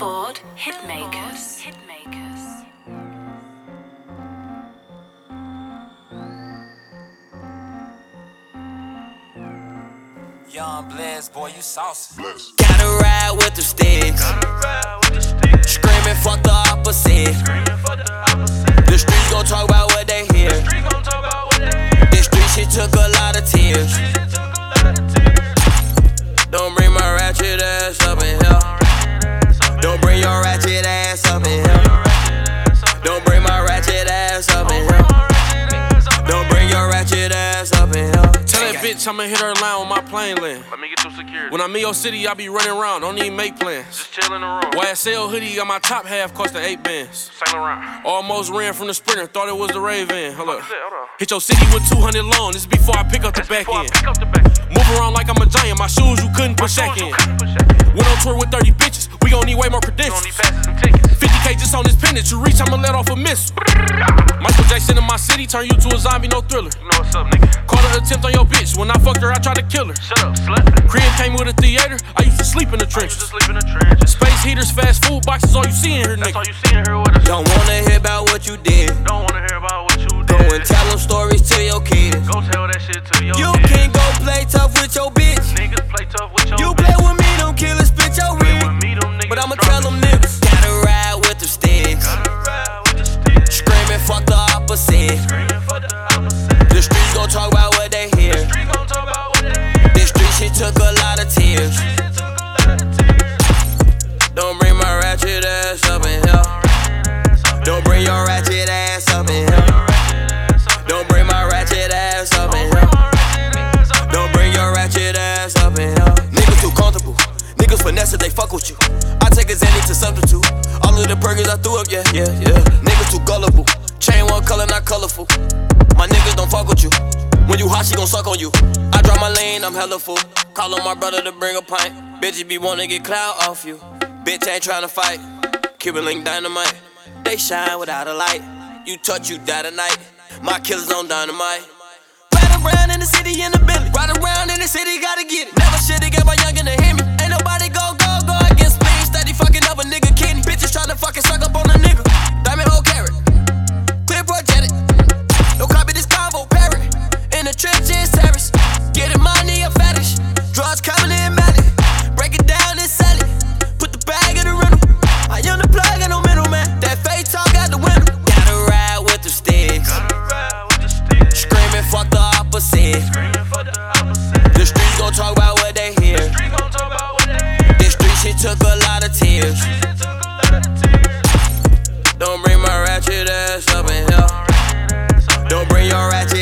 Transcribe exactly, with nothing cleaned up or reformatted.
Billboard Hitmakers. Hitmakers. Young Bless, boy, you saucy. Gotta ride with the sticks. Screaming, fuck the opposite. The streets gon' talk about what they hear. This street shit took a lot of tears. Don't bring my ratchet ass up in here. Don't bring your ratchet ass up in here. Don't bring my ratchet ass up in here. Don't bring your ratchet ass up in here. Tell that bitch I'ma hit her line with my plane land. Let me get through security. When I'm in your city, I be running around, don't even make plans. Just chill in the room. Y S L hoodie on my top half cost eight bands. Saint Laurent. Almost ran from the Sprinter, thought it was the Ray-Van. Hold up. Hold on. Hit your city with two hundred long, this is before I pick up the back Before I end. pick up the back. Move around like I'm a giant, my shoes you couldn't push back in. Went on tour with thirty bitches, we gon' need way more You don't credentials. need passes and tickets. fifty K just on this pendant, you reach, I'ma let off a missile. Michael Jackson in my city, turn you to a zombie, no thriller. You know what's up, nigga. Caught an attempt on your bitch, when I fucked her, I tried to kill her. Shut up, slut. Crib came with a theater, I used to sleep in the You trenches. just sleep in the trenches. Space heaters, fast food boxes, all you see in here, That's all nigga. you see in here with us. Don't wanna hear about what you did. Don't wanna hear about what you Go did. and tell them stories to your kids. Go tell that shit to your You kids. can't go play tough with your bitch. Niggas play tough with your You bitch. play with me, don't kill and split your Play wig. with me, them niggas But I'ma drop tell it. them niggas, gotta ride with the sticks. Gotta ride with the sticks. Screaming, fuck the opposite. Screaming for the opposite. The streets gon' talk about what they hear. Street gon' talk about what they hear. This street shit took a lot of tears. Shit took a lot of tears. Don't bring my ratchet ass up in here. Don't bring your ratchet ass up in here. Don't bring my ratchet ass up in here. Don't bring your ratchet ass up in here. Niggas too comfortable. Niggas finesse if they fuck with you. I take a Xanny to substitute. All of the burgers I threw up, yeah, yeah, yeah. Niggas too gullible. Chain one color, not colorful. My niggas don't fuck with you. When you hot, she gon' suck on you. I drop my lane, I'm hella full. Call on my brother to bring a pint. Bitches be wanna get clout off you. Bitch ain't tryna fight. Cuban link dynamite. They shine without a light. You touch, you die tonight. My killers on dynamite. Ride around in the city in the Bentley. Ride around in the city, gotta get it. Never shit to get my youngin' to hit me. Ain't nobody go, go, go against me. Steady fucking up a nigga kidney. Bitches tryna fucking suck up on a nigga. Diamond whole carrot. Clear projected. No copy this convo parrot. In the trenches, terrace. Getting money, a fetish. Drugs coming in melody. Break it down and sell it. Put the bag in the rental. I am the plug, got no middleman. That fake talk out the window. Gotta ride with the sticks. Gotta ride with the sticks. Screaming, fuck the opposite. Screaming for the opposite. The streets gon' talk about what they hear. Street gon' talk about what they hear. This street shit took a lot of tears. Shit took a lot of tears. Don't bring my ratchet ass up in here. Don't bring your ratchet